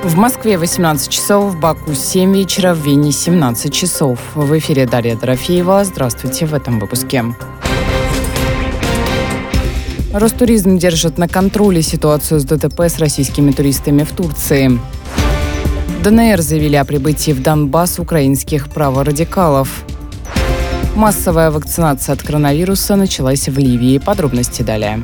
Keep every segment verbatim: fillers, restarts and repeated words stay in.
В Москве восемнадцать часов, в Баку семь вечера, в Вене семнадцать часов. В эфире Дарья Дорофеева. Здравствуйте в этом выпуске. Ростуризм держит на контроле ситуацию с ДТП с российскими туристами в Турции. ДНР заявили о прибытии в Донбасс украинских праворадикалов. Массовая вакцинация от коронавируса началась в Ливии. Подробности далее.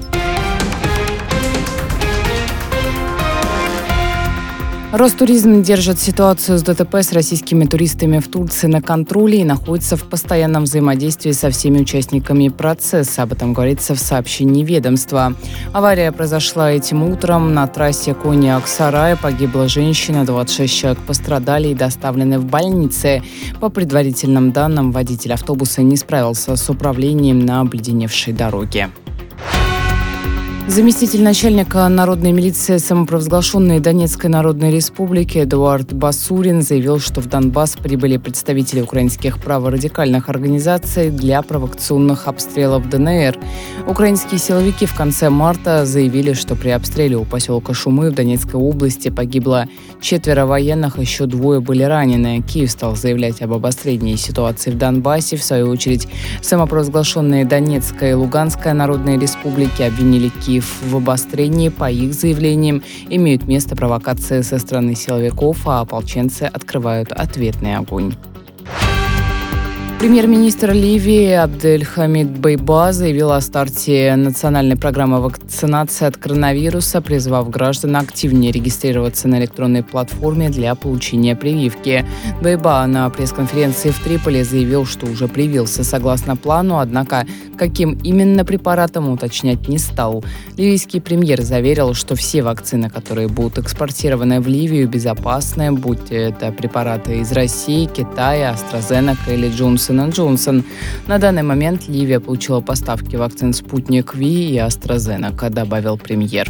Ростуризм держит ситуацию с ДТП с российскими туристами в Турции на контроле и находится в постоянном взаимодействии со всеми участниками процесса. Об этом говорится в сообщении ведомства. Авария произошла этим утром на трассе Коnya-Аксарай. Погибла женщина, двадцать шесть человек пострадали и доставлены в больницы. По предварительным данным, водитель автобуса не справился с управлением на обледеневшей дороге. Заместитель начальника народной милиции самопровозглашенной Донецкой Народной Республики Эдуард Басурин заявил, что в Донбасс прибыли представители украинских праворадикальных организаций для провокационных обстрелов ДНР. Украинские силовики в конце марта заявили, что при обстреле у поселка Шумы в Донецкой области погибло четверо военных, еще двое были ранены. Киев стал заявлять об обострении ситуации в Донбассе. В свою очередь, самопровозглашенные Донецкая и Луганская Народные Республики обвинили Киев в обострении. По их заявлениям, имеют место провокации со стороны силовиков, а ополченцы открывают ответный огонь. Премьер-министр Ливии Абдельхамид Бейба заявил о старте национальной программы вакцинации от коронавируса, призвав граждан активнее регистрироваться на электронной платформе для получения прививки. Бейба на пресс-конференции в Триполи заявил, что уже привился согласно плану, однако каким именно препаратом уточнять не стал. Ливийский премьер заверил, что все вакцины, которые будут экспортированы в Ливию, безопасны, будь это препараты из России, Китая, AstraZeneca или Johnson энд Johnson. На данный момент Ливия получила поставки вакцин «Спутник Ви» и AstraZeneca, добавил премьер.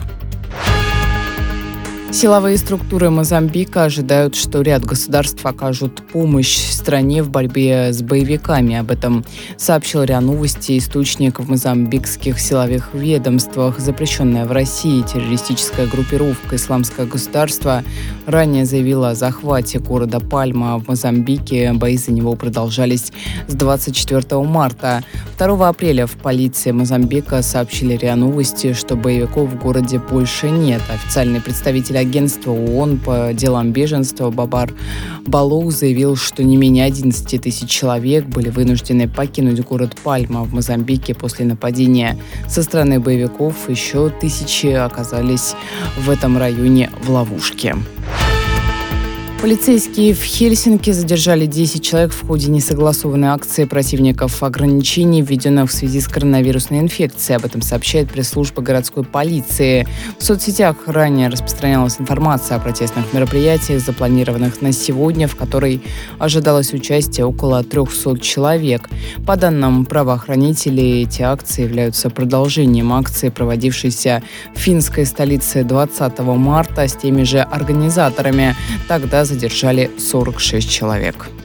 Силовые структуры Мозамбика ожидают, что ряд государств окажут помощь стране в борьбе с боевиками. Об этом сообщил РИА Новости источник в мозамбикских силовых ведомствах. Запрещенная в России террористическая группировка «Исламское государство» ранее заявила о захвате города Пальма в Мозамбике. Бои за него продолжались с двадцать четвёртого марта. второго апреля в полиции Мозамбика сообщили РИА Новости, что боевиков в городе больше нет. Официальный представитель агентства ООН по делам беженства Бабар Балоу заявил, что не менее одиннадцать тысяч человек были вынуждены покинуть город Пальма в Мозамбике после нападения со стороны боевиков. Еще тысячи оказались в этом районе в ловушке. Полицейские в Хельсинки задержали десять человек в ходе несогласованной акции противников ограничений, введенных в связи с коронавирусной инфекцией. Об этом сообщает пресс-служба городской полиции. В соцсетях ранее распространялась информация о протестных мероприятиях, запланированных на сегодня, в которой ожидалось участие около трехсот человек. По данным правоохранителей, эти акции являются продолжением акции, проводившейся в финской столице двадцатого марта с теми же организаторами. Тогда задержали сорок шесть человек.